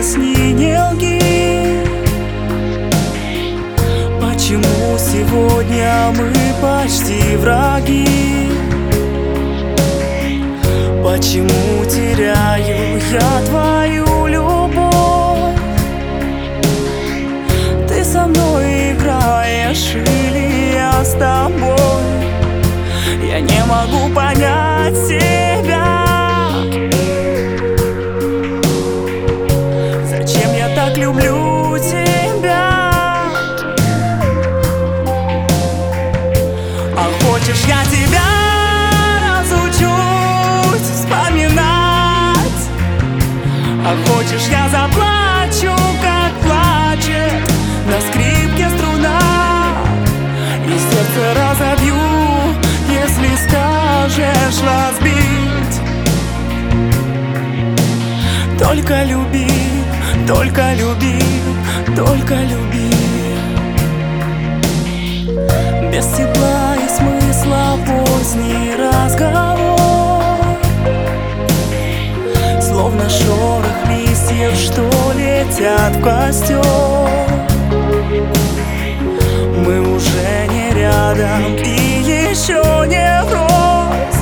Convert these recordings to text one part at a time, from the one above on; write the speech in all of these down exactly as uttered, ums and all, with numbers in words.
поясни, не лги. Почему сегодня мы почти враги? Почему теряю я твою любовь? Ты со мной играешь или я с тобой? Я не могу понять себя. Зачем я так люблю тебя? А хочешь, я тебя разучусь вспоминать? А хочешь, я заплачу, как плачет на скрипке струна, и сердце разобью, если скажешь разбить. Только люби, только люби, только люби. Без тепла и смысла поздний разговор, словно шорох листьев, что летят в костер. Мы уже не рядом и еще не врозь,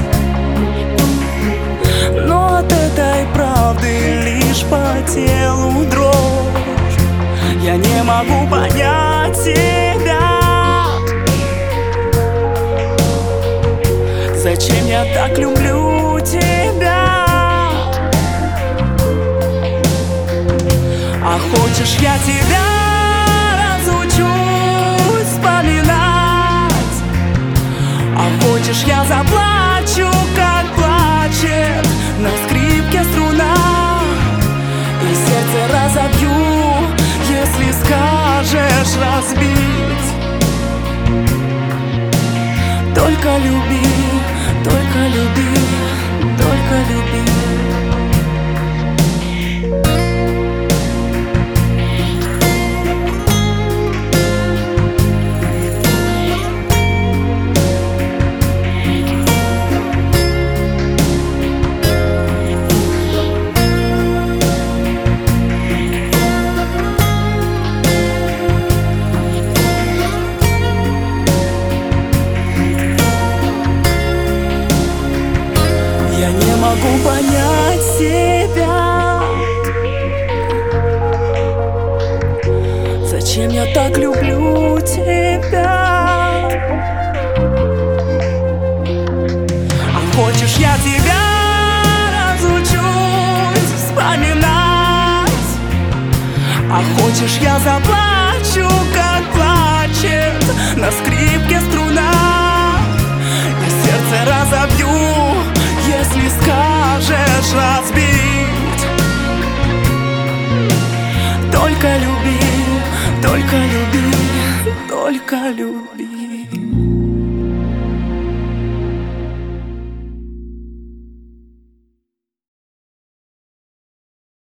но от этой правды лишь по телу дрожь. Я не могу понять себя. Зачем я так люблю тебя? А хочешь, я тебя разучусь вспоминать? А хочешь, я заплачу, как плачет на скрипке струна, и сердце разобью, если скажешь разбить. Только люби, только люби, только люби. Я не могу понять себя. Зачем я так люблю тебя? А хочешь, я тебя разучусь вспоминать? А хочешь, я заплачу, как плачет на скрипке струна, и сердце разобью, если скажешь разбить. Только люби, только люби, только люби.